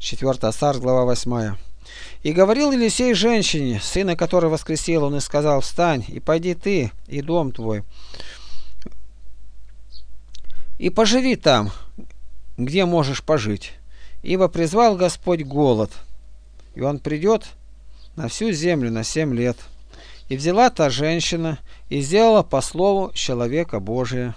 4 Царств, глава 8. «И говорил Елисей женщине, сына которой воскресил он, и сказал: встань, и пойди ты, и дом твой, и поживи там, где можешь пожить, ибо призвал Господь голод, и он придет на всю землю на 7 лет. И взяла та женщина, и сделала по слову человека Божия.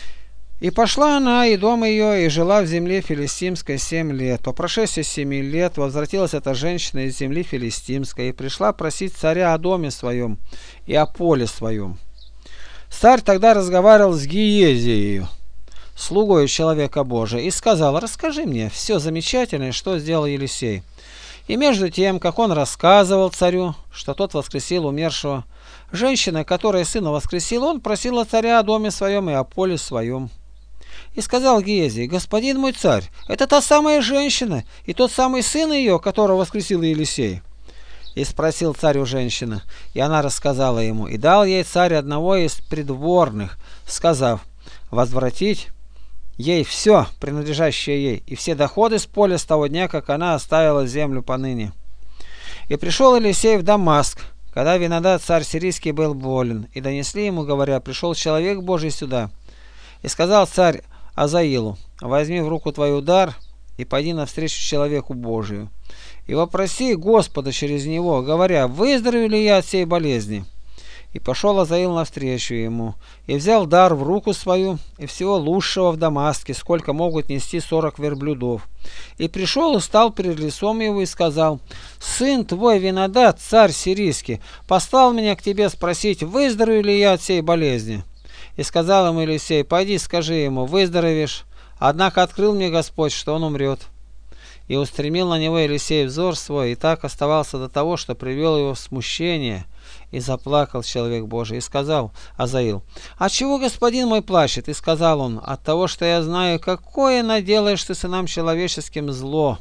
И пошла она, и дом ее, и жила в земле филистимской 7 лет. По прошествии 7 лет возвратилась эта женщина из земли филистимской, и пришла просить царя о доме своем и о поле своем. Царь тогда разговаривал с Гиезией, слугою человека Божия, и сказал: расскажи мне все замечательное, что сделал Елисей. И между тем, как он рассказывал царю, что тот воскресил умершего, женщина, которая сына воскресила, он просила царя о доме своем и о поле своем. И сказал Гиезий: господин мой царь, это та самая женщина и тот самый сын ее, которого воскресил Елисей. И спросил царь у женщины, и она рассказала ему, и дал ей царь одного из придворных, сказав: возвратить ей все, принадлежащее ей, и все доходы с поля с того дня, как она оставила землю поныне. И пришел Елисей в Дамаск, когда Винадад царь сирийский был болен, и донесли ему, говоря: пришел человек Божий сюда. И сказал царь Азаилу: возьми в руку твою дар и пойди навстречу человеку Божию, и вопроси Господа через него, говоря: выздоровею ли я от сей болезни? И пошел Азаил навстречу ему, и взял дар в руку свою, и всего лучшего в Дамаске, сколько могут нести 40 верблюдов. И пришел и стал перед лицом его, и сказал: сын твой Винадад, царь сирийский, послал меня к тебе спросить, выздоровею ли я от сей болезни. И сказал ему Елисей: пойди, скажи ему, выздоровеешь. Однако открыл мне Господь, что он умрет. И устремил на него Елисей взор свой, и так оставался до того, что привел его в смущение. И заплакал человек Божий, и сказал Азаил: от чего господин мой плачет? И сказал он: от того, что я знаю, какое наделаешь ты сынам человеческим зло.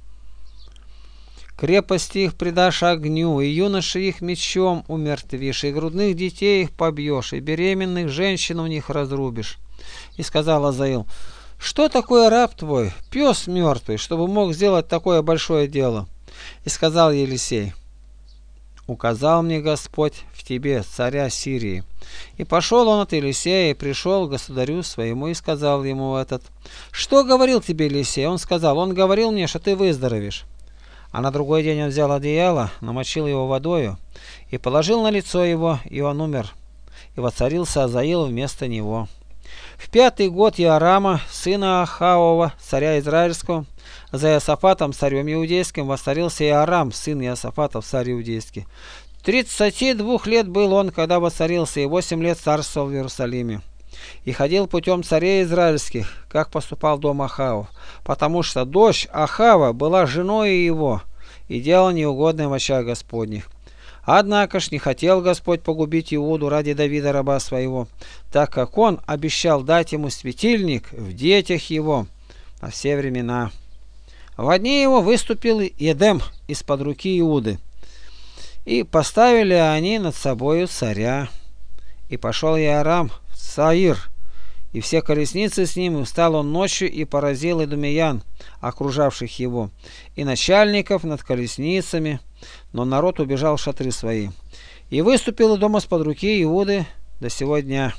Крепости их предашь огню, и юноши их мечом умертвишь, и грудных детей их побьешь, и беременных женщин у них разрубишь. И сказал Азаил: что такое раб твой, пес мертвый, чтобы мог сделать такое большое дело? И сказал Елисей: указал мне Господь в тебе, царя Сирии. И пошел он от Елисея, и пришел к государю своему, и сказал ему этот: что говорил тебе Елисей? Он сказал: он говорил мне, что ты выздоровеешь. А на другой день он взял одеяло, намочил его водою, и положил на лицо его, и он умер. И воцарился Азаил вместо него. В 5-й год Иорама, сына Ахавова, царя Израильского, за Иосафатом, царем иудейским, воцарился Иорам, сын Иосафатов, царь иудейский. 32 лет был он, когда воцарился, и 8 лет царствовал в Иерусалиме. И ходил путем царей израильских, как поступал дом Ахавов, потому что дочь Ахава была женой его, и делал неугодное в очах Господних. Однако ж не хотел Господь погубить Иуду ради Давида раба своего, так как он обещал дать ему светильник в детях его на все времена. В дни его выступил Едем из-под руки Иуды, и поставили они над собою царя. И пошел Иорам в Саир, и все колесницы с ним, и встал он ночью и поразил идумеян, окружавших его, и начальников над колесницами, но народ убежал в шатры свои. И выступил Идом из-под руки Иуды до сего дня.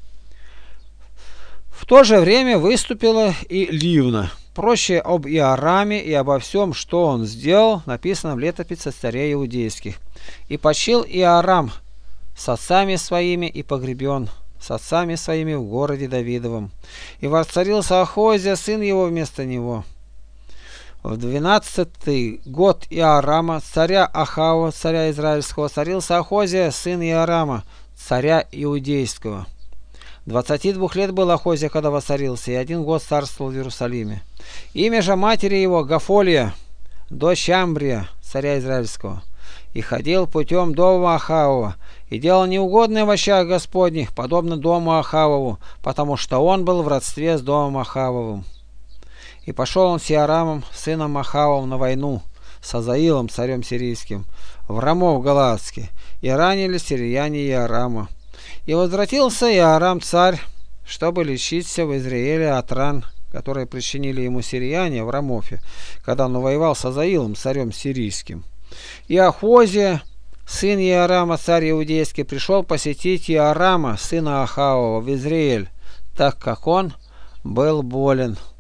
В то же время выступила и Ливна. Проще об Иораме и обо всем, что он сделал, написано в летописи царей иудейских. И почил Иорам с отцами своими, и погребен с отцами своими в городе Давидовом. И воцарился Ахозия, сын его, вместо него. В 12-й год Иорама, царя Ахава, царя израильского, царился Ахозия, сын Иорама, царя иудейского. 22 лет был Ахозия, когда воцарился, и 1 год царствовал в Иерусалиме. Имя же матери его Гафолия, дочь Амбрия, царя израильского. И ходил путем дома Ахавова, и делал неугодное в очах Господних, подобно дому Ахавову, потому что он был в родстве с домом Ахавовым. И пошел он с Иорамом, сыном Ахавовым, на войну с Азаилом, царем сирийским, в Рамов Галаадский, и ранили сирияне Иорама. И возвратился Иорам царь, чтобы лечиться в Израиле от ран которые причинили ему сирияне в Рамофе, когда он воевал с Азаилом, царем сирийским. И Ахозия, сын Иорама, царь иудейский, пришел посетить Иорама, сына Ахавова, в Израиль, так как он был болен.